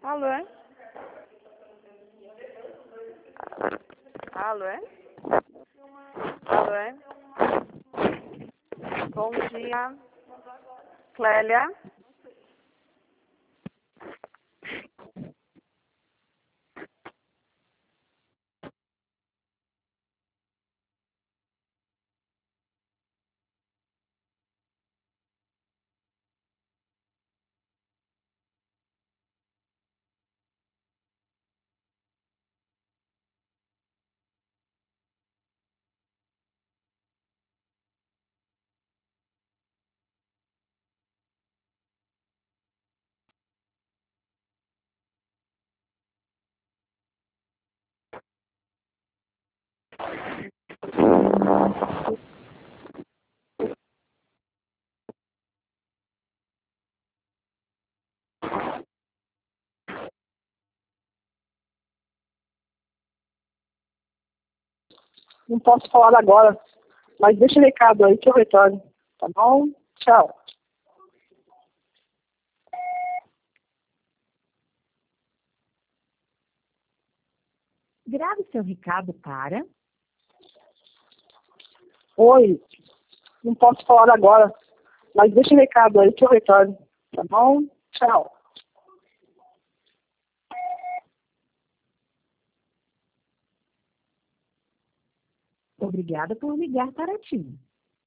Alô? Alô? Alô? Bom dia. Clélia? Não posso falar agora, mas deixa o recado aí que eu retorno. Tá bom? Tchau. Grave seu recado para... Oi, não posso falar agora, mas deixa o recado aí que eu retorno. Tá bom? Tchau. Obrigada por ligar para TIM.